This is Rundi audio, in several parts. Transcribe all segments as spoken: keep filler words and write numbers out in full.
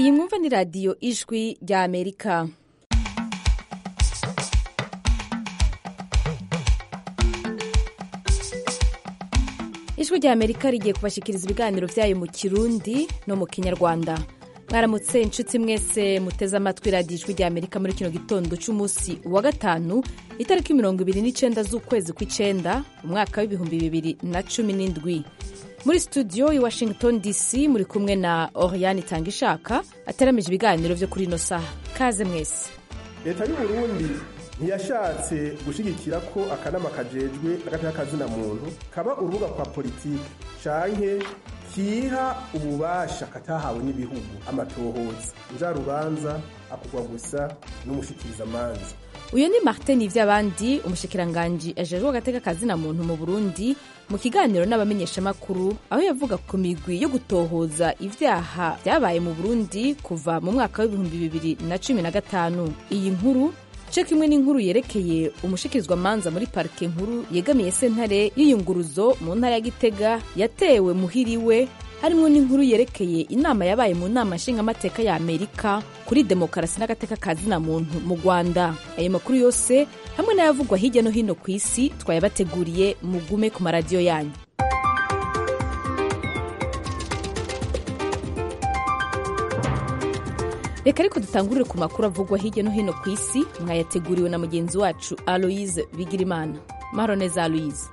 Iyi mwumva ni radiyo ijwi rya Amerika. Ijwi rya Amerika rigiye kubashikiriza ibiganiro vyayo mu Kirundi no mu Kinyarwanda. Mwaramutse inshuti mwese muteze amatwi radiyo ijwi rya Amerika muri kino gitondo c'umunsi wa gatanu itariki mirongo ibiri n'icenda z'ukwezi kw'icenda umwaka w'ibihumbi bibiri na cumi n'indwi. Muri studio i Washington D C muri kumwe na Oriane Tangishaka ateramije ibiganiro vyo kuri ino saha. Kaze mwese. Leta y'u Burundi ntiyashatse gushigikira ko akanama kajejwe agateka kazina muntu kaba urubuga kwa politiki canke kiha ububasha katahawe n'ibihugu amatohoza njarubanza akugwa gusa n'umushikiriza manza. Uyo ni Martin Ivyabandi umushikiranganji ajejwe agateka kazina muntu mu Burundi mu kiganiro n'abamenyeshamakuru aho yavuga ku migwi yo gutohoza ivyaha vyabaye mu Burundi kuva mu mwaka w'ibihumbi bibiri na cumi na gatanu. Iyi nkuru cyo kimwe n'inkuru yerekeye umushikirizwa manza muri parike nkuru yegamiye sentare y'iyunguruzo mu ntara ya Gitega yatewe muhiriwe, harimwo n'inkuru yerekeye inama yabaye mu nama nshingamateka ya Amerika kuri demokarasi n'agateka kazina muntu mu Rwanda. Ayo makuru yose hamwe n'ayavugwa hirya no hino ku isi twayabateguriye mugume ku maradiyo yanyu. Reka ariko dutangurire ku makuru avugwa hirya no hino ku isi mwayateguriwe na mugenzi wacu Aloise Bigirimana. Mahoro neza Aloise.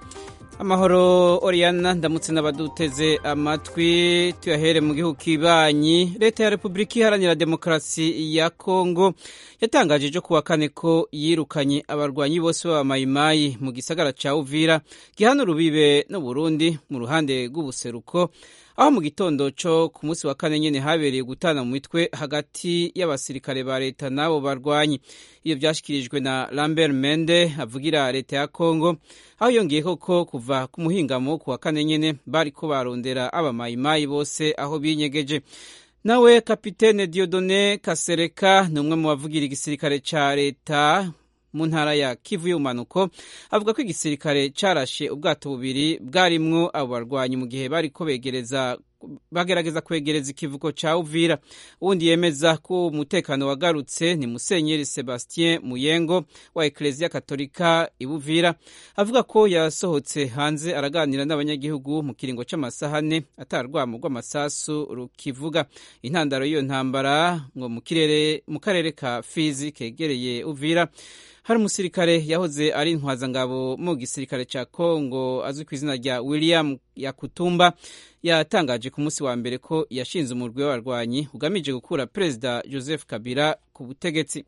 Amahoro Oriana, ndamutse n'abaduteze amatwi. Tuyahere mu gihugu kibanyi. Leta ya Republika Iharanira Demokarasi ya Kongo yatangaje ejo kuwa kane ko yirukanye abarwanyi bose b'abamayimayi mu gisagara ca Uvira gihana urubibe no Burundi mu ruhande rw'ubuseruko, aho mu gitondo co ku munsi wa kane nyene habereye gutana mu mitwe hagati y'abasirikare ba leta n'abo barwanyi. Iyo vyashikirijwe na Lambert Mende avugira leta ya Kongo, aho yongeye koko kuva ku muhingamo ku wa kane nyene bariko barondera abamayimayi bose aho binyegeje. Nawe Kapitene Dieudonné Kasereka ni umwe mu bavugira igisirikare ca leta mu ntara ya Kivu y'umanuko, avuga ko igisirikare carashe ubwato bubiri bwarimwo abo barwanyi mu gihe bariko begereza bagerageza kwegereza ikivuko ca Uvira. Uwundi yemeza ko umutekano wagarutse ni Musenyeri Sebastien Muyengo wa Eklezia Katolika i Uvira, avuga ko yasohotse hanze araganira n'abanyagihugu mu kiringo c'amasahane atarwamo rw'amasasu rukivuga. Intandaro y'iyo ntambara ngo mu kirere mu karere ka Fizi kegereye Uvira hari umusirikare yahoze ari intwazangabo mu gisirikare ca Kongo azwi ku izina rya William Yakutumba yatangaje ku munsi wa mbere ko yashinze umurwi w'abarwanyi ugamije gukura Perezida Joseph Kabila ku butegetsi.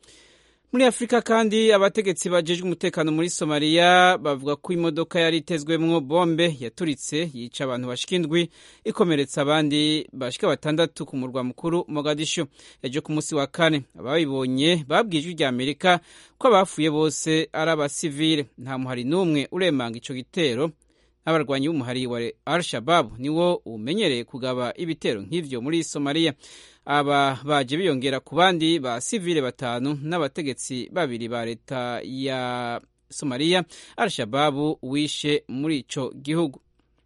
Muri Afrika kandi abategetsi bajejwe umutekano muri Somalia bavuga ko imodoka yari itezwemwo bombe yaturitse yica abantu bashika indwi ikomeretsa abandi bashika batandatu ku murwa mukuru Mogadishu ejo ku munsi wa kane. Ababibonye babwijwe rya Amerika ko abafuye bose ari abasivile. Nta muhari n'umwe uremanga ico gitero. Abarwanyi b'umuhari wa Al-Shabaab niwo umenyereye kugaba ibitero nk'ivyo muri Somalia. Aba baje biyongera ku bandi ba sivile batanu n'abategetsi babiri ba leta ya Somalia Al-Shabaab wishe muri ico gihugu.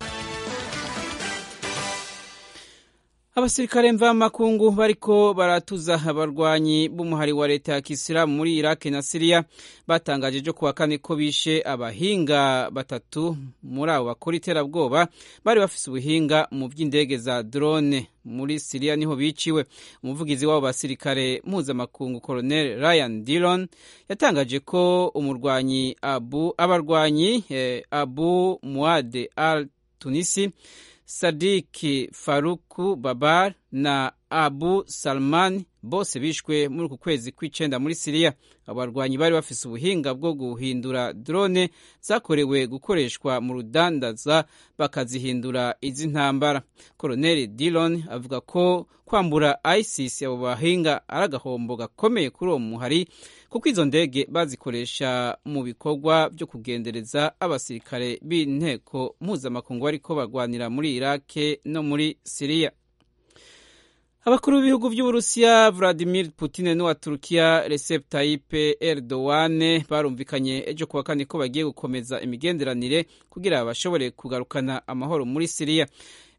Abasirikare mvamakungu bariko baratuza abarwanyi b'umuhari wa leta ya Kisilamu muri Iraq na Syria batangaje ejo kuwa kane ko bishe abahinga batatu muri abo bakora iterabwoba bari bafise ubuhinga mu vy'indege za drone. Muri Syria niho biciwe. Umuvugizi w'abo basirikare mpuzamakungu Colonel Ryan Dillon yatangaje ko umurwanyi Abu abarwanyi eh, Abu Muad al-Tunisi, Sadiki Faruku Babar na Abu Salman bose bishwe muri uku kwezi kw'icenda muri Syria. Abarwanyi bari bafise ubuhinga bwo guhindura drone zakorewe gukoreshwa mu rudandaza bakazihindura izi ntambara. Colonel Dillon avuga ko kwambura ISIS abo bahinga ari agahombo gakomeye kuri uwo muhari kuko izo ndege bazikoresha mu bikorwa byo kugendereza abasirikare b'inteko mpuzamakungu bariko barwanira muri Iraq no muri Syria. Abakuru b'ibihugu by'Uburusiya Vladimir Putin n'uwa Turkiya Recep Tayyip Erdogan barumvikanye ejo kuwa kane ko bagiye gukomeza imigenderanire kugira bashobore kugarukana amahoro muri Syria.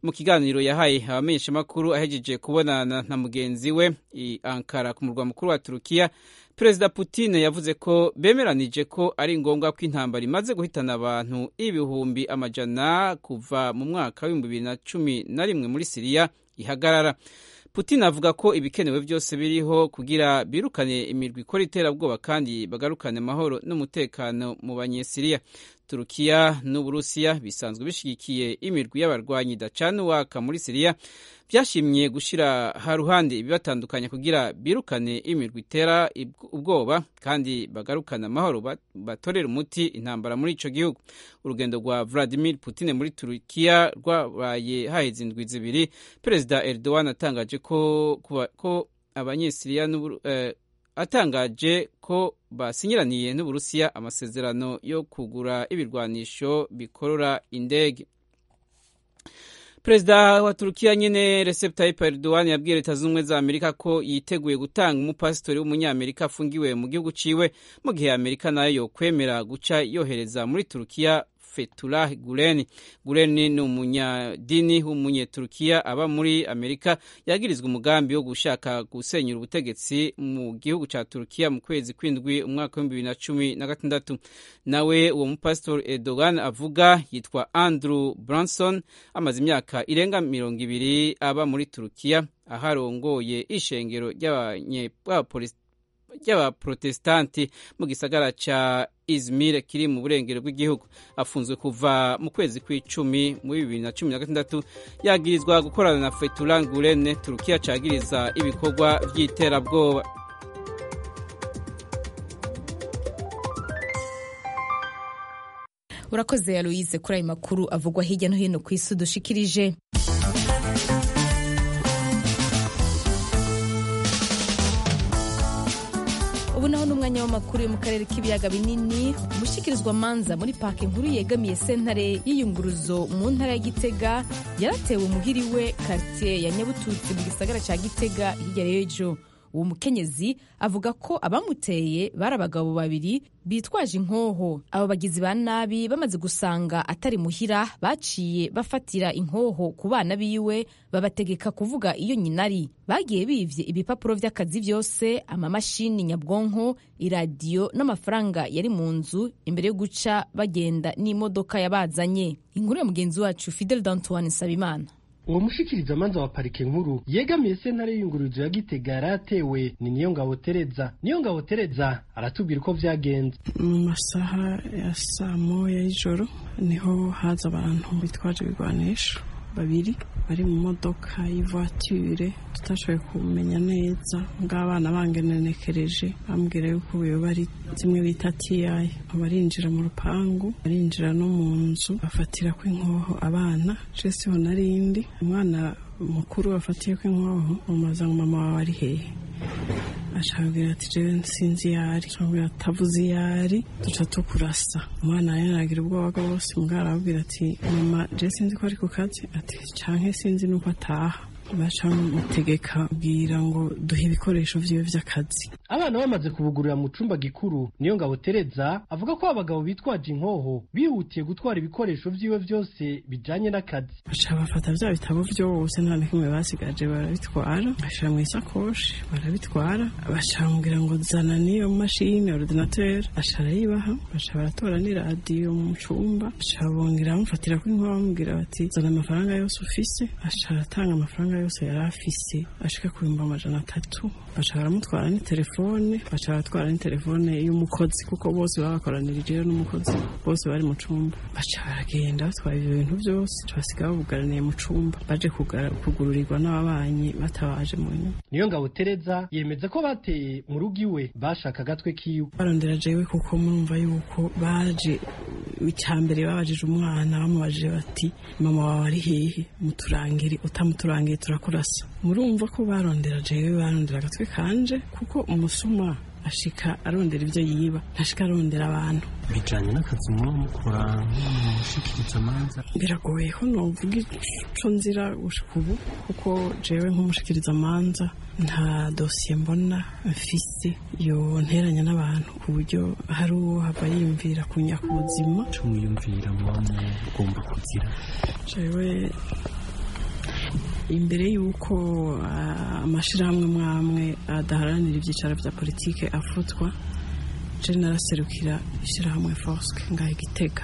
mu kiganiro yahaye abamenyeshamakuru ahejeje kubonana na mugenzi we i Ankara ku murwa mukuru wa Turukiya, Perezida Putin yavuze ko bemeranije ko ari ngombwa ko intambara imaze guhitana abantu ibihumbi amajana kuva mu mwaka w'ibihumbi bibiri na cumi na rimwe muri Siriya ihagarara. Putin avuga ko ibikenewe byose biriho kugira birukane imirwi ikora iterabwoba kandi bagarukane amahoro n'umutekano mu banyesiriya. Turukiya n'Uburusiya bisanzwe bishigikiye imirwi y'abarwanyi idacana uwaka muri Siriya, byashimye gushira haruhande ibibatandukanya kugira birukane imirwi itera ubwoba kandi bagarukana amahoro batorera umuti intambara muri ico gihugu. Urugendo rwa Vladimir Putin muri Turukiya rwabaye haheze indwi zibiri. Perezida Erdogan atangaje ko ko abanyesiriya eh, atangaje ko basinyiraniye n'Uburusiya amasezerano yo kugura ibirwanisho bikorora indege. Perezida wa Turukiya nyene Recep Tayyip Erdogan yabwiye Leta Zunze za Amerika ko yiteguye gutanga umupasitori w'umunyamerika afungiwe mu gihugu ciwe mu gihe Amerika nayo yokwemera guca yohereza muri Turukiya Fethullah Gulen. Gulen ni umunyadini w'umunyeturukiya aba muri Amerika yagirizwa umugambi wo gushaka gusenyura ubutegetsi mu gihugu ca Turukiya mu kwezi kwindwi umwaka wa bibiri na cumi na gatandatu. Nawe uwo mupastor Erdogan avuga yitwa Andrew Branson, amaze imyaka irenga mirongo ibiri aba muri Turukiya aharongoye ishengero ry'abanyepolisi ry'abaprotestanti mu gisagara ca Izmir kiri mu burengero bw'igihugu. Afunzwe kuva mu kwezi kw'icumi mu bibiri na cumi na gatandatu yagirizwa gukorana na Fethullah Gulen. Turukiya cagiriza ibikorwa vy'iterabwoba. Urakoze Aloise kuri ayo makuru avugwa hirya no hino ku isi dushikirije. Ubu naho n'umwanya w'amakuru yo mu karere k'ibiyaga binini. Umushikirizwa manza muri parke nkuru yegamiye sentare y'iyunguruzo mu ntara ya Gitega yaratewe muhiriwe quartier ya Nyabututsi mu gisagara ca Gitega hirya y'ejo. Uwo mukenyezi avuga ko abamuteye bari abagabo babiri bitwaje inkoho. Abo bagizi ba nabi bamaze gusanga atari muhira baciye bafatira inkoho ku bana biwe babategeka kuvuga iyo nyinari. Bagiye bivye ibipapuro vy'akazi vyose, amamashini nyabwonko, iradiyo n'amafaranga yari mu nzu imbere yo guca bagenda n'imodoka yabazanye. Inkuru ya mugenzi wacu Fidel Dantoine Sabimana. Uwo mushikiriza manza wa parike nkuru yegamiye sentare y'iyunguruzo ya Gitega yaratewe ni Niyongabo Tereza. Niyongabo Tereza aratubwira uko vyagenze. Mu masaha ya saa moya y'ijoro niho haza abantu bitwaje ibigwanisho babiri bari mu modoka y'ivoiture tutashoboye kumenya neza, ng'abana bangenenekereje bambwira yuko uyo bari zimwe bita T I. Barinjira mu rupangu, barinjira no mu nzu bafatira ko inkoho abana. Je siho narindi, umwana mukuru bafatiye ko inkoho umubaza ngo mama wawe ari hehe. Ashabwira ati jewe nsinzi yari, ashabwira atavuze yari, duca tukurasa. Umwana yaragira ubwoba bwose, mugara arabwira ati mama je sinzi ko ari ku kazi, ati canke sinzi nuko ataha. Baca mutegeka bwira ngo duhe ibikoresho vyiwe vy'akazi. Abana bamaze kubugurira mu cumba gikuru, Niyongabo Tereza avuga ko abagabo bitwaje inkoho bihutiye gutwara ibikoresho vyiwe vyose bijanye n'akazi. Baca bafata vya bitabo vyose nta n'ikimwe basigaje barabitwara, bashira mu isakoshi barabitwara. Baca bambwira ngo zana niyo mashine ordinateur, baca arayibaha. Baca baratora n'iradiyo mu cumba, baca bongera bamufatira ko inkoho bamubwira bati zana amafaranga yose ufise. Baca aratanga amafaranga yose yari afise ashika ku bihumbi amajana atatu. Baca baramutwara ni telefone, baca baratwara ni telefone y'umukozi kuko bose babakoranirije n'umukozi, bose bari mu cumba. Baca baragenda batwara ibyo bintu byose, basiga babugaraniye mu cumba, baje kugururirwa n'ababanyi batabaje mu nyuma. Niyongabo Tereza yemeza ko bateye mu rugo iwe bashaka gatwe kiwe. Barondera jewe kuko murumva yuko baje icyambere babajije umwana bamubajije bati mama wawe ari hehe, muturangire, utamuturangiye turakurasa. Murumva ko barondera jewe, barondera agatwe kanje kuko umusuma ashika arondera ibyo yiba, ntashika arondera abantu. Bijanye n'akazi mwo mukora nk'umushikiriza manza, biragoye ko novuga ico nzira gushika ubu kuko jewe nk'umushikiriza manza nta dosiye mbona mfise yo nteranya n'abantu ku buryo hari uwo hava yiyumvira kunyaka ubuzima. Cumwiyumvira mwa mugomba kugira jewe imbere y'uko amashirahamwe mwamwe adaharanira ibyicaro vya politike afutwa je naraserukira ishirahamwe Forske ngahe Gitega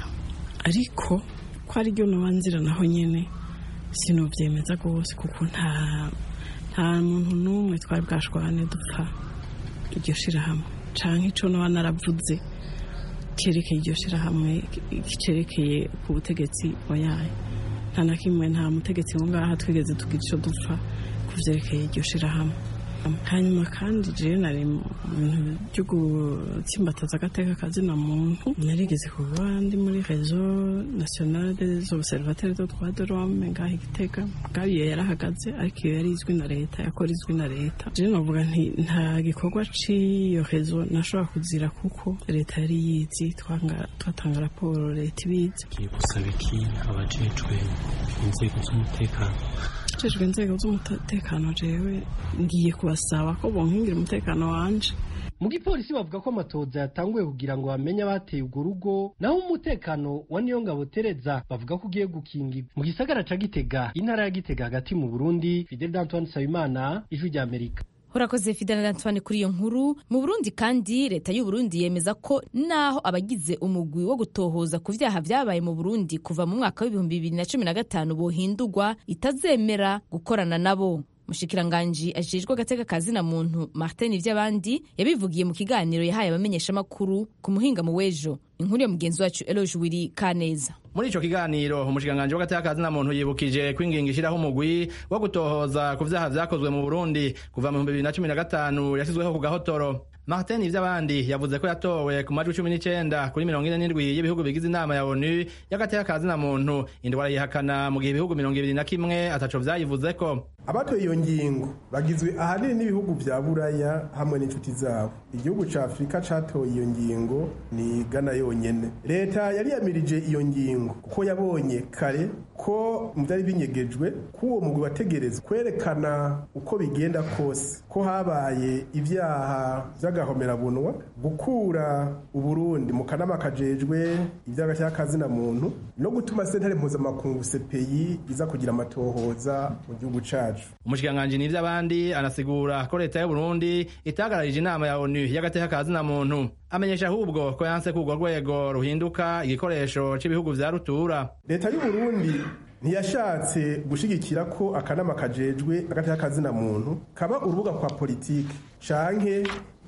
ariko ko ari ryo nabanzira naho nyene sinovyemeza gose kuko nta nta muntu n'umwe twari bwashwane dupfa iryo shirahamwe canke ico naba naravuze cerekeye iryo shirahamwe cerekeye ku butegetsi oyaye nta na kimwe nta mutegetsi wo ngaha twigeze tugira ico dupfa kuvyerekeye iryo shirahamwe hanyuma kandi je nari mu bintu byo gutsimbataza agateka kazina muntu narigeze kuba ndi muri réseau national des observateurs des droits de l'homme ngahe Gitega ngabiye yarahagaze ariko yari izwi na leta yakora izwi na leta je novuga nti nta gikorwa ciyo réseau nashobora kuzira kuko leta yari yizi twanga twatanga raporo leta ibizi gusaba iki abajejwe inzego z'umutekano Jejwe inzego z'umutekano jewe ngiye kubasaba ko bonkingira umutekano wanje. Mu gipolisi bavuga ko amatoza yatanguye kugira ngo bamenye abateye urwo rugo naho umutekano wa Niyongabo Tereza bavuga ko ugiye gukingirwa mu gisagara ca Gitega intara ya Gitega hagati mu Burundi. Fidel Antoine Sabimana, Ijwi rya Amerika. Horakoze Fidel Antoine kuri iyo nkuru. Mu Burundi kandi leta y'u Burundi yemeza ko naho abagize umugwi wo gutohoza ku vyaha vyabaye mu Burundi kuva mu mwaka w'ibihumbi bibiri na cumi na gatanu bohindurwa itazemera gukorana nabo. Mushikiranganji ajejwe agateka kazina muntu Martin Ivyabandi yabivugiye mu kiganiro yahaye abamenyesha makuru ku muhinga mu wejo. Inkuru ya mugenzi wacu Eloge Wiri Kaneza. Muri ico kiganiro umushikiranganji w'agateka kazina muntu yibukije kwinginga ishiraho umugwi wo gutohoza ku vyaha vyakozwe mu Burundi kuva mu bibiri na cumi na gatanu yasizweho ku gahotoro. Martin Ivyabandi yavuze ko yatowe ku majwi cumi n'icenda kuri mirongo ine n'indwi y'ibihugu bigize inama ya ONU y'agateka kazina muntu indwara yihakana mu gihe ibihugu mirongo ibiri na kimwe ataco vyayivuzeko. Abatoye iyo ngingo bagizwe ahanini n'ibihugu vya Buraya hamwe n'inshuti zabo. Igihugu ca Afrika catoye iyo ngingo ni Ghana yonyene. Leta yari yamirije iyo ngingo kuko yabonye kare ko muvyari binyegejwe kuwo mugwi bategereza kwerekana uko bigenda kose ko habaye ivyaha vy'agahomerabunwa gukura Uburundi mu kanama kajejwe ivy'agateka kazina muntu no gutuma sentare mpuzamakungu C P I iza kugira amatohoza mu gihugu cacu. Umushikiranganji Nivyabandi anasigura ko leta y'u Burundi itagararije inama ya ONU y'agateka kazina muntu. Amenyesha ahubwo ko yanse kugwa rwego ruhinduka igikoresho c'ibihugu vya rutura. Leta y'u Burundi ntiyashatse gushigikira ko akanama kajejwe agateka kazina muntu kaba urubuga kwa politike canke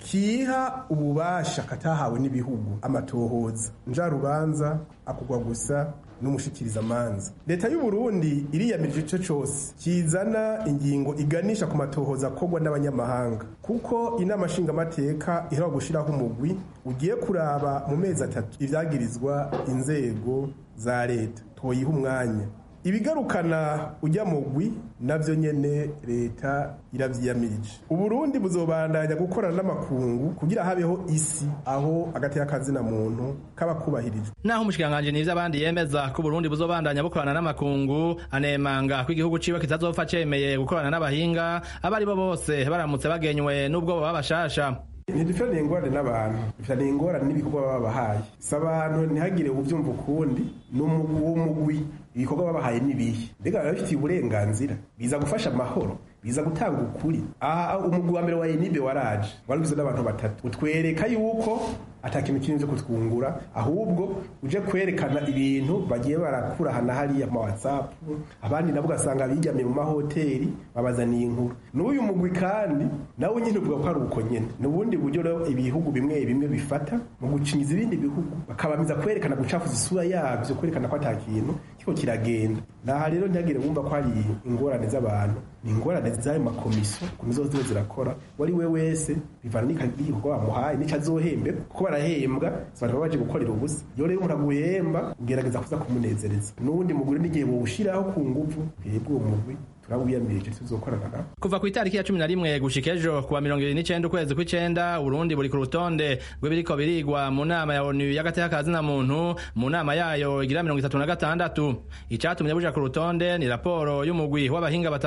kiha ububasha katahawe n'ibihugu amatohoza nja rubanza akugwa gusa n'umushikiriza manza. Leta y'u Burundi iriyamirije ico cose kizana ingingo iganisha ku matohoza kogwa n'abanyamahanga kuko inama nshinga mateka iheruka gushiraho umugwi ugiye kuraba mu mezi atatu ivyagirizwa inzego za leta twoyiha umwanya. Ibigarukana ujya mugwi navyo nyene leta iravyiyamirije. Uburundi buzobandanya gukorana n'amakungu kugira habeho isi aho agateka kazina muntu kaba kubahirijwe. Naho umushikiranganji Nivyabandi yemeza ko Burundi buzobandanya bukorana n'amakungu anemanga ko igihugu ciwe kitazopfa cemeye gukorana n'abahinga abari bo bose baramutse bagenywe n'ubwo baba bashasha. Ntidufitaniye ingorane n'abantu, dufitaniye ingorane n'ibikorwa babahaye. Si abantu ntihagire uvyumva ukundi n'umugwi ibikorwa babahaye n'ibihe. Mbega bafitiye uburenganzira biza gufasha amahoro biza gutanga ukuri. Aha umugwi wa mbere wa Enibe waraje wari ugizwe n'abantu batatu utwereka yuko atakintu kinini cyo kutwungura ahubwo uje kwerekana ibintu bagiye barakura hana hariya mu WhatsApp abandi nabo gasanga bijyame mu mahoteli babazaniye inkuru. N'uyu mugwi kandi nawe nyine uvuga ko ari uko nyene n'ubundi buryo rero ibihugu bimwe bimwe bifata mu gucinyiza ibindi bihugu bakabamiza kwerekana gucafuza isura yabyo kwerekana ko atakintu kiko kiragenda. Naha rero ntagire wumva ko ari ingorane z'abantu ni ingorane z'ayo makomiso kumizo zose zirakora wari we wese bivana n'igikorwa bamuhaye n'icyo azohembe kuko barahembwa abantu baje gukorera ubusa. Yo rero muraguhemba ugerageza kuza kumunezereza n'ubundi mugure n'igihe wobushiraho ku nguvu yebwe uwo mugwi turawiyamirije tuzokorana. Kuva ku itariki ya cumi na rimwe gushika ejo kuwa mirongo ibiri n'icenda ukwezi kw'icenda Burundi buri ku rutonde rw'ibiriko birigwa mu nama ya ONU y'agateka kazina muntu mu nama yayo igira mirongo itatu na gatandatu. Icatumye buja ku rutonde ni raporo y'umugwi w'abahinga batatu bigenga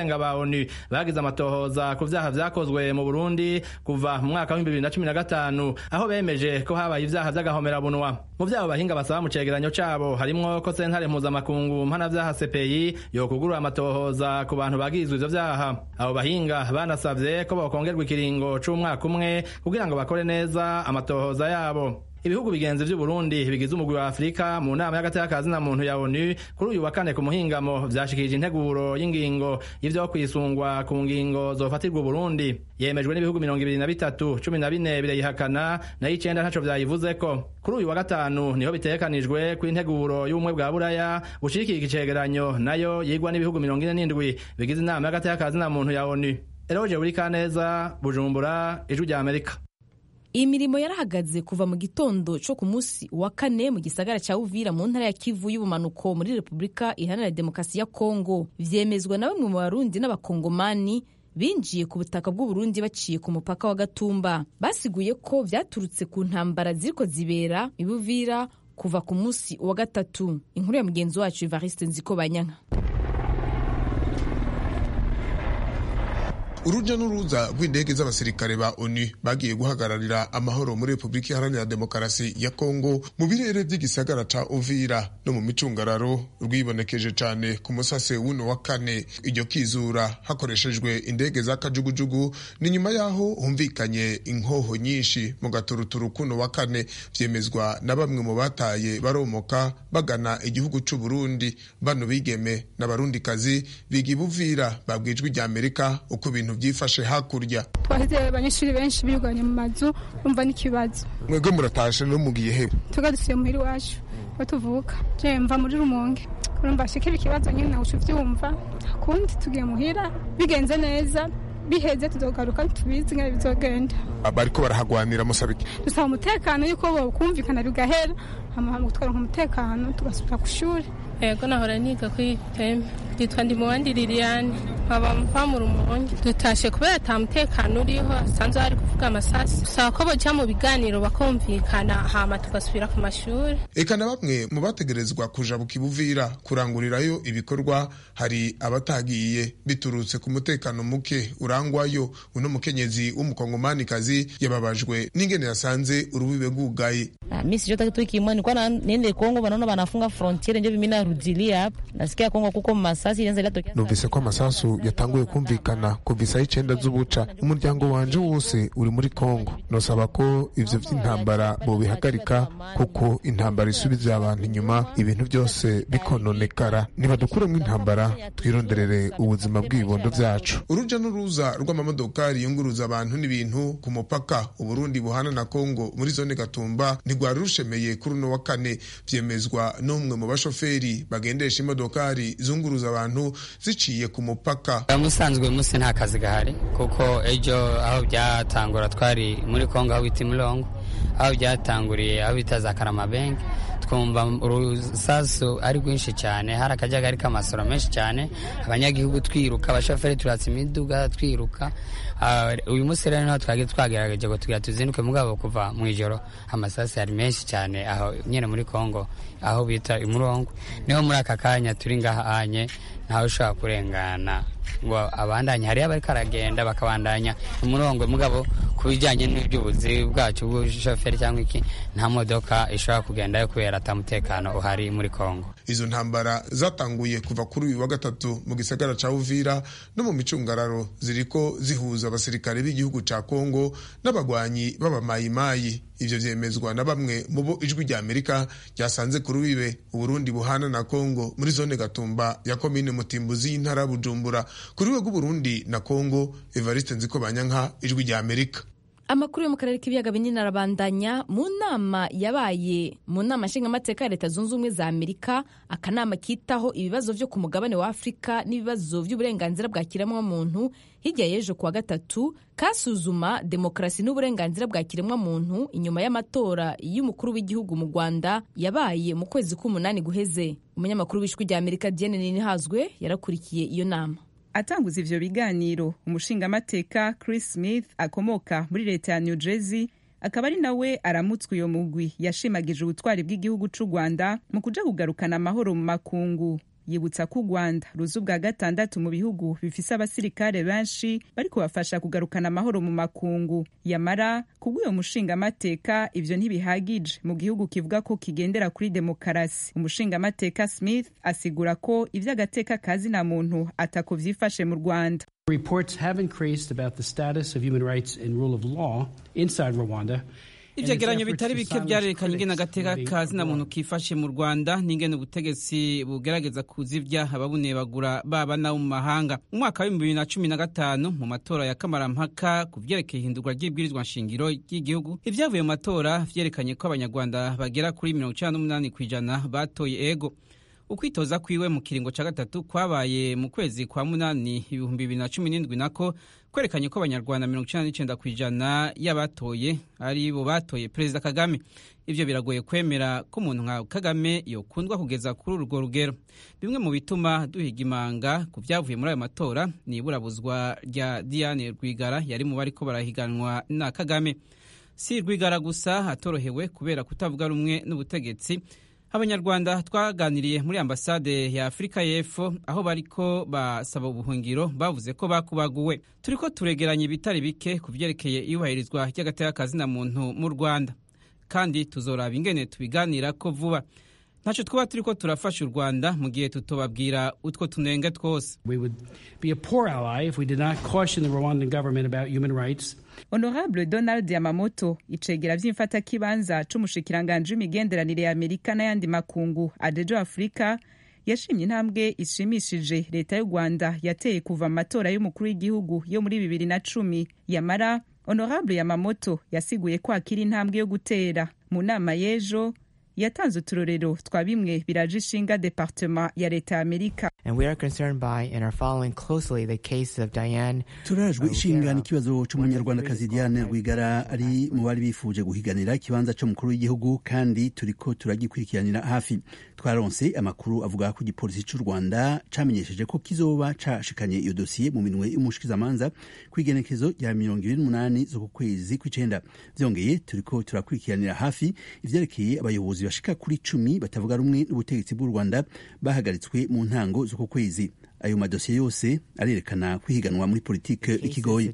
abigenga ba ONU bagize amatohoza ku vyaha vyakozwe mu Burundi kuva mu mwaka wa bibiri na cumi na gatanu aho bemeje ko habaye ivyaha vy'agahomerabunwa. Mu vyabo bahinga basaba mu cegeranyo cabo harimwo ko sentare mpuzamakungu mpanavyaha C P I yokugurura amatohoza ku bantu bagizwe ivyo vyaha. Abo bahinga banasavye ko bokongerwa ikiringo c'umwaka umwe kugira ngo bakore neza amatohoza yabo. Ibihugu bigenzi vy'u Burundi bigize umugwi wa Afrika mu nama y'agateka na muntu ya ONU kuri uyu wa kane ku muhingamo vyashikirije integuro y'ingingo y'ivyo kwisungwa ku ngingo zofatirwa Burundi yemejwe n'ibihugu mirongo ibiri na bitatu cumi na bine birayihakana nayo icenda ntaco vyayivuzeko. Kuri uyu wa gatanu niho bitegekanijwe ku integuro y'ubumwe bwa Buraya bushikira icegeranyo nayo yigwa n'ibihugu mirongo ine n'indwi bigize inama y'agateka na muntu ya ONU. Eroje buri kaneza Bujumbura, Ijwi rya Amerika. Imirimo yarahagaze kuva mu gitondo cyo ku munsi wa kane mu gisagara ca Uvira mu ntara ya Kivu y'ubumanuko muri Republika Iharanira Demokarasi ya Kongo. Vyemezwa na bamwe mu Barundi n'Abakongomani binjiye ku butaka bw'u Burundi baciye ku mupaka wa Gatumba. Basiguye ko vyaturutse ku ntambara ziriko zibera i Uvira kuva ku munsi wa gatatu. Inkuru ya mugenzi wacu Evariste Nzikobanyanka. Uruja n'uruza rw'indege z'abasirikare ba ONU bagiye guhagararira amahoro muri Republika Iharanira Demokarasi ya Kongo mu birere by'igisagara ca Uvira no mu micungararo rwibonekeje cane ku musase w'uno wa kane. Iryo kizura hakoreshejwe indege za kajugujugu ni nyuma yaho humvikanye inkoho nyinshi mu gaturuturu kuno wa kane, vyemezwa na bamwe mu bataye baromoka bagana igihugu c'u Burundi. Bano bigeme n'abarundikazi biga Uvira babwijwe rya Amerika uko bintu byifashe hakurya. Twahize abanyeshuri benshi birwanye mu mazu umva n'ikibazo. Mwebwe muratashe no mugiye he? Tugadusiye muhiri wacu batuvuka. Je mva muri Rumonge. Urumva shikira ikibazo nyine nawe uvyumva. Kundi tugiye muhira bigenze neza biheze tuzogaruka tubizi nka bizogenda. Abariko barahagwanira musabiki. Dusaba umutekano yuko bo kumvikana bigahera hama gutwara umutekano tugasubira ku shuri. Ego nahora niga kuri teme yitwa ndi muwandi Liliane nkaba mva mu Rumonge. Dutashe kubera ata mutekano uriho asanzwe hari kuvuga amasasi usaba ko boja mu biganiro bakumvikana hama tugasubira ku mashuri. Eka na bamwe mu bategerezwa kuja bukibuvira kurangurirayo ibikorwa hari abatagiye biturutse ku mutekano muke urangwayo. Uno mukenyezi w'umukongomani kazi yababajwe n'ingene yasanze urubibe rwugaye. Mimi sijota kitu kimani kwa nende Kongo banaona banafunga frontiere ndio bimina rudilia hapa. Nasikia Kongo kuko masasi yanza ilatokea. Numvise ko amasasu yatanguye kumvikana kuvisa icenda z'ubuca. Umuryango wanje wose uri muri Kongo. Nosaba ko ivyo vy'intambara bo bihagarika kuko intambara isubiza abantu inyuma ibintu byose bikononekara. Niba dukuremo intambara twironderere ubuzima bw'ibibondo vyacu. Uruja n'uruza rw'amamodokari yunguruza abantu n'ibintu ku mupaka u Burundi buhana na Kongo muri zone Gatumba ntigwari rushemeye kuri uno wa kane, vyemezwa n'umwe mu bashoferi bagendesha imodokari zunguruza abantu ziciye ku mupaka. Musanzwe musi nta kazi gahari kuko ejo aho byatangura twari muri Kongo aho bita Mulongo, aho byatanguriye aho bita za Karamabenga, twumva urusasu ari rwinshi cyane, hari akajagari k'amasoro menshi cyane, abanyagihugu twiruka, abashoferi turatse imiduga twiruka. Uh, uyu munsi rero naho twagiye twagerageje ngo tugira tuzinduke mugabo kuva mu ijoro amasasi ari menshi cyane aho nyene muri Kongo aho bita Imurongo. Niho muri aka kanya turi ngahanye ntawe ushobora kurengana ngo abandanye, hari abari karagenda bakabandanya umurongo mugabo kubijanye n'iby'ubuzi bwacu bw'ushoferi cyangwa iki nta modoka ishobora kugendayo kubera atamutekano uhari muri Kongo. Izo ntambara zatanguye kuva kuri uyu wa gatatu mu gisagara ca Uvira no mu micungararo ziriko zihuza abasirikare b'igihugu ca Kongo n'abagwanyi b'abamayimayi. Ivyo vyemezwa na bamwe mu bo Ijwi rya Amerika ryasanze kuri wibe Uburundi buhana na Kongo muri zone Gatumba ya komine Mutimbuzi y'intara Bujumbura. Kuri we Burundi na Kongo, Evariste Nzikobanyanka, Ijwi rya Amerika. Amakuru yo mu karere k'ibiyaga binini arabandanya. Mu nama yabaye mu nama nshingamateka ya Leta Zunze Ubumwe za Amerika, akanama kitaho ibibazo vyo ku mugabane wa Afrika n'ibibazo vy'uburenganzira bwa kiremwa muntu, hirya y'ejo kuwa gatatu kasuzuma demokrasi n'uburenganzira bwa kiremwa muntu inyuma y'amatora y'umukuru w'igihugu mu Rwanda yabaye mu kwezi k'umunani guheze. Umunyamakuru w'Ijwi rya Amerika Diane Ninihazwe yarakurikiye iyo nama. Atanguza ivyo biganiro, umushingamateka Chris Smith akomoka muri leta ya New Jersey akaba ari nawe aramutswe iyo mugwi yashimagije ubutwari bw'igihugu c'u Rwanda mu kuja kugarukana amahoro mu makungu. yibutsa ko u Rwanda ruza ubwa gatandatu mu bihugu bifise abasirikare benshi bari kubafasha kugarukana amahoro mu makungu. Yamara kubw'uyo mushingamateka ivyo ntibihagije mu gihugu kivuga ko kigendera kuri demokarasi. Umushingamateka Smith asigura ko ivy'agateka kazi na muntu atako vyifashe mu Rwanda. Reports have increased about the status of human rights and rule of law inside Rwanda. Ivyegeranyo bitari bike vyarerekanye ingene agateka kazi na muntu kifashe mu Rwanda n'ingene ubutegetsi bugerageza kuzivya ababunebagura baba na mu mahanga. Mu mwaka wa bibiri na cumi na gatanu mu matora ya kamarampaka ku vyerekeye ihindurwa ry'ibwirizwa nshingiro ry'igihugu, ivyavuye mu matora vyerekanye ko abanyarwanda bagera kuri mirongo icenda n'umunani kw'ijana batoye ego. Ukwitoza kwiwe mu kiringo ca gatatu kwabaye mu kwezi kwa munani ibihumbi bibiri na cumi n'indwi nako kwerekanye ko abanyarwanda mirongo icenda n'icenda kw'ijana y'abatoye ari bo batoye Perezida Kagame. Ivyo biragoye kwemera ko umuntu nka Kagame yokundwa kugeza kuri urwo rugero. Bimwe mu bituma duhiga imanga ku vyavuye muri ayo matora ni iburabuzwa rya Diane Rwigara yari mu bariko barahiganwa na Kagame. Si Rwigara gusa atorohewe kubera kutavuga rumwe n'ubutegetsi. Abanyarwanda twaganiriye muri ambasade ya Afrika y'Epfo aho bariko basaba ubuhungiro bavuze ko bakubaguwe. Turiko turegeranya ibitari bike ku vyerekeye iyubahirizwa ry'agateka kazi na muntu mu Rwanda, kandi tuzoraba ingene tubiganira ko vuba. Ntaco twaba turiko turafasha u Rwanda mu gihe tutobabwira utwo tunenge twose. We would be a poor ally if we did not caution the Rwandan government about human rights. Honorable Donald Yamamoto icegera vy'imfata kibanza c'umushikiranganje w'imigenderanire ya Amerika n'ayandi makungu adejo Afrika yashimye intambwe ishimishije leta y'u Rwanda yateye kuva mu matora y'umukuru w'igihugu yo muri bibiri na cumi. Yamara Honorable Yamamoto yasiguye ko akiri intambwe yo gutera. Mu nama y'ejo yatanze uturorero twa bimwe biraje ishinga departement ya leta ya Amerika. And we are concerned by and are following closely the case of Diane. Turajwe ishinga n'ikibazo c'umunyarwandakazi Diane Rwigara ari mu bari bifuje guhiganira ikibanza c'umukuru w'igihugu, kandi turiko turagikurikiranira hafi. Twaronse amakuru avuga ko igipolisi c'u Rwanda camenyesheje ko kizoba cashikanye iyo dosiye mu minwe y'umushikizamanza kw'igenekezo rya mirongo ibiri n'umunani z'uku kwezi kw'icenda. Vyongeye turiko turakurikiranira hafi ivyerekeye abayobozi bashika kuri cumi batavuga rumwe n'ubutegetsi bw'u Rwanda bahagaritswe mu ntango z'uko kwezi. Ayo madosiye yose arerekana kwihiganwa muri politike ikigoye.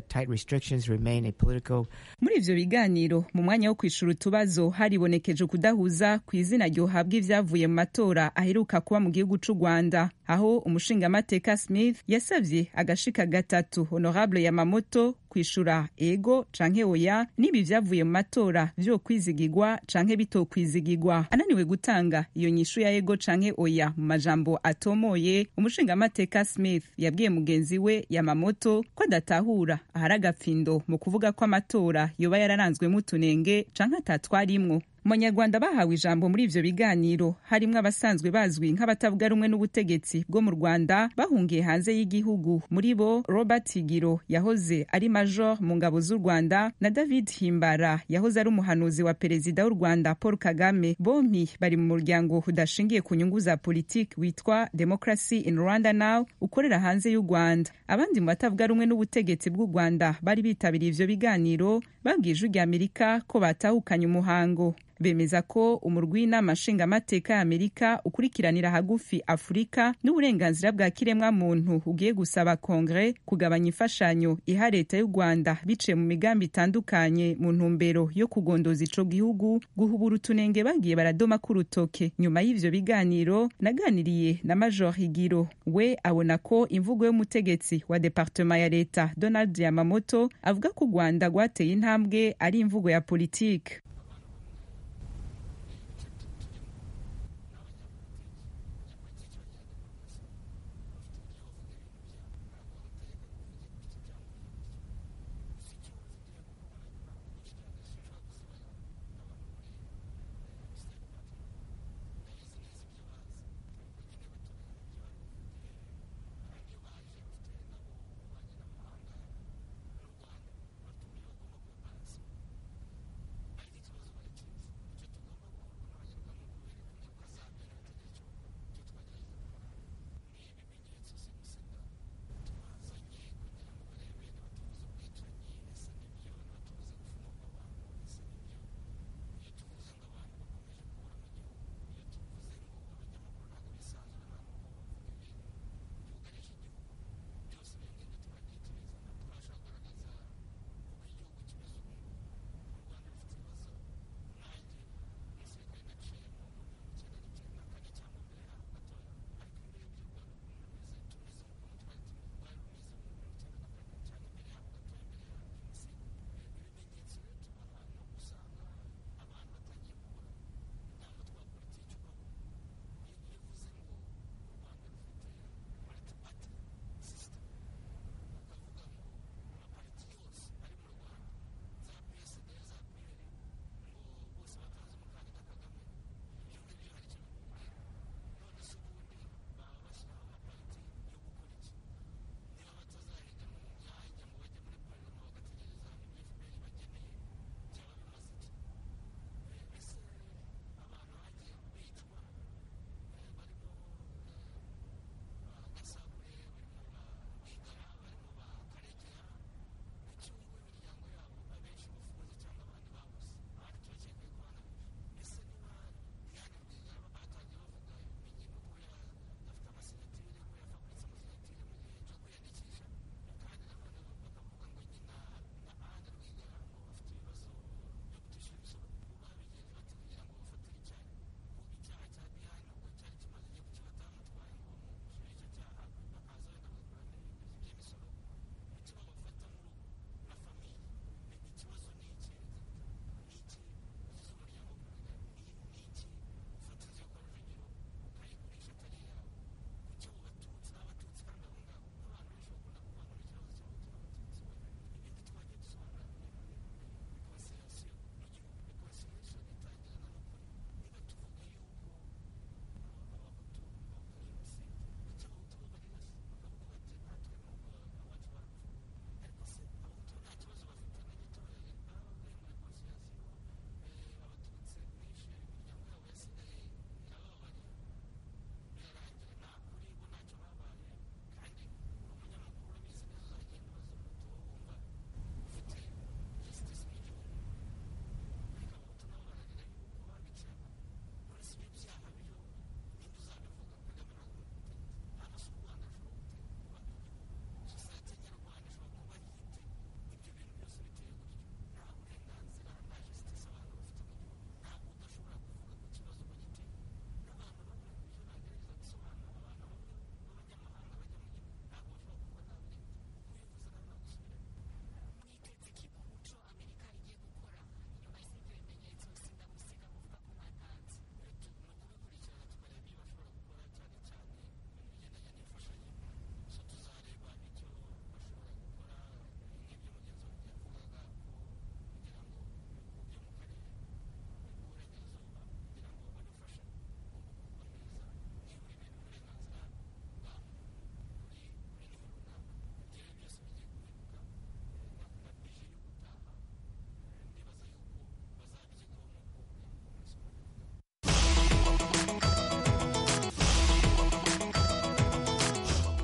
Muri ivyo biganiro mu mwanya wo kwishura utubazo haribonekeje kudahuza ku izina ryohabwa ivyavuye mu matora aheruka kuba mu gihugu c'u Rwanda, aho umushingamateka Smith yasavye agashika gatatu Honorable Yamamoto kwishura ego canke oya nibi vyavuye mu matora vyo kwizigirwa canke bitokwizigirwa. Ananiwe gutanga iyo nyishu ya ego canke oya mu majambo atomoye, umushingamateka Smith yabwiye mugenzi we Yamamoto ko adatahura ahari agapfindo mu kuvuga ko amatora yoba yararanzwemo utunenge canke atatwarimwo. Umunyarwanda bahawe ijambo muri ivyo biganiro harimwo abasanzwe bazwi nk'abatavuga rumwe n'ubutegetsi bwo mu Rwanda bahungiye hanze y'igihugu, muri bo Robert Higiro yahoze ari major mu ngabo z'u Rwanda na David Himbara yahoze ari umuhanuzi wa perezida w'u Rwanda Paul Kagame. Bompi bari mu muryango udashingiye ku nyungu za politiki witwa Democracy in Rwanda Now ukorera hanze y'u Rwanda. Abandi mu batavuga rumwe n'ubutegetsi bw'u Rwanda bari bitabiriye ivyo biganiro babwiye ijwi rya Amerika ko batahukanye umuhango. Bemeza ko umurwi w'inama nshingamateka ya Amerika ukurikiranira hagufi Afurika n'uburenganzira bwa kiremwa muntu ugiye gusaba Kongre kugabanya imfashanyo iha leta y'u Rwanda biciye mu migambi itandukanye mu ntumbero yo kugondoza ico gihugu, guhubura utunenge bagiye baradoma ku rutoke. Nyuma y'ivyo biganiro naganiriye na Major Higiro, we abona ko imvugo y'umutegetsi wa departement ya leta Donald Yamamoto avuga ko u Rwanda rwateye intambwe ari imvugo ya politike.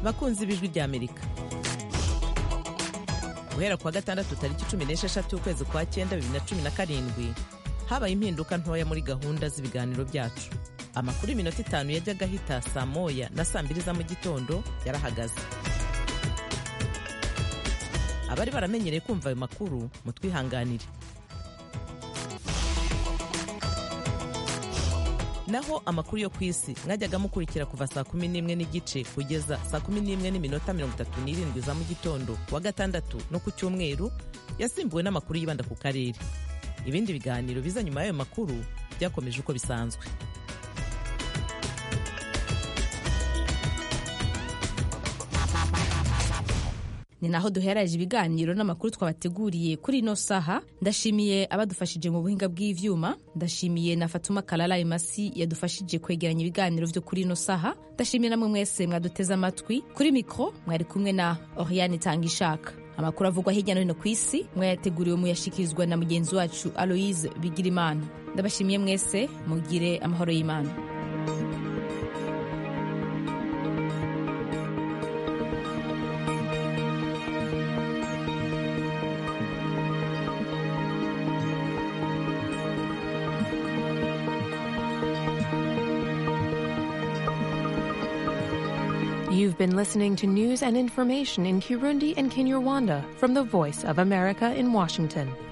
bakunzi b'ijwi ry'Amerika, guhera kuwa gatandatu tariki cumi n'esheshatu ukwezi kwa cyenda bibiri na cumi na karindwi habaye impinduka ntoya muri gahunda z'ibiganiro byacu. Amakuru y'iminota itanu yajyaga ahita saa moya na saa mbiri za mu gitondo yarahagaze. Abari baramenyereye kumva ayo makuru mutwihanganire. Naho amakuru yo ku isi mwajyaga mukurikira kuva saa kumi n'imwe n'igice kugeza saa kumi n'imwe n'iminota mirongo itatu n'irindwi za mu gitondo wa gatandatu no ku cyumweru yasimbuwe n'amakuru yibanda ku karere. Ibindi biganiro biza nyuma y'ayo makuru byakomeje uko bisanzwe. Ni naho duheraje ibiganiro n'amakuru twabateguriye kuri ino saha. Ndashimiye abadufashije mu buhinga bw'ivyuma, ndashimiye na Fatuma Kalala Imasi yadufashije kwegeranya ibiganiro vyo kuri ino saha. Ndashimiye namwe mwese mwaduteze amatwi. Kuri mikro mwari kumwe na Oriane Tangishaka. Amakuru avugwa hirya no hino ku isi mwayateguriwe muyashikirizwa na mugenzi wacu Aloise Bigirimana. Ndabashimiye mwese, mugire amahoro y'Imana. You've been listening to news and information in Kirundi and Kinyarwanda from the Voice of America in Washington.